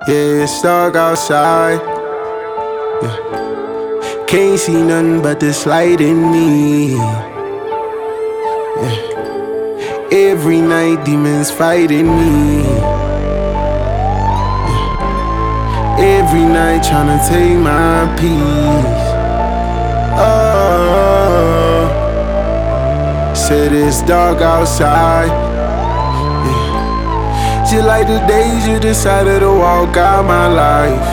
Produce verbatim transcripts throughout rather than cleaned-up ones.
Yeah, it's dark outside. Yeah. Can't see nothing but this light in me. Yeah. Every night demons fighting me. Yeah. Every night tryna take my peace. Oh, said it's dark outside. Just like the days you decided to walk out my life.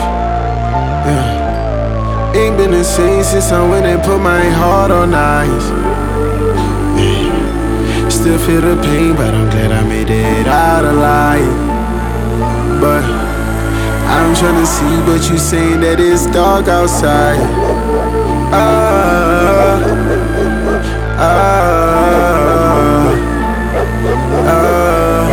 Yeah. Ain't been the same since I went and put my heart on ice. Yeah. Still feel the pain, but I'm glad I made it out alive. But I'm tryna see, but you saying that it's dark outside. Ah, ah, ah.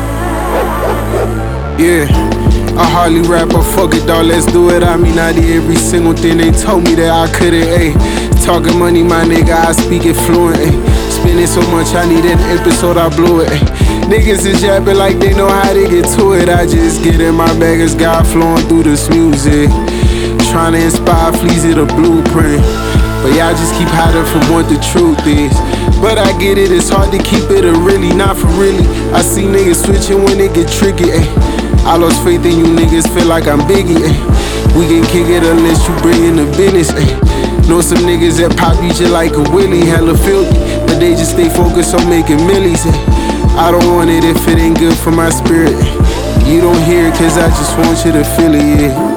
Yeah, I hardly rap, but fuck it, dawg, let's do it. I mean, I did every single thing they told me that I couldn't, ayy. Talking money, my nigga, I speak it fluent, ayy. Spending so much, I need an episode, I blew it, ayy. Niggas is yapping like they know how to get to it. I just get in my bag as God flowing through this music. Trying to inspire Fleazy the blueprint. But y'all just keep hiding from what the truth is. But I get it, it's hard to keep it a really, not for really. I see niggas switching when it get tricky, ayy. I lost faith in you niggas, feel like I'm Biggie, ayy. We can kick it unless you bring in the business, ayy. Know some niggas that pop you just like a Willie, hella filthy, but they just stay focused on making millies, ayy. I don't want it if it ain't good for my spirit, ayy. You don't hear it cause I just want you to feel it, yeah.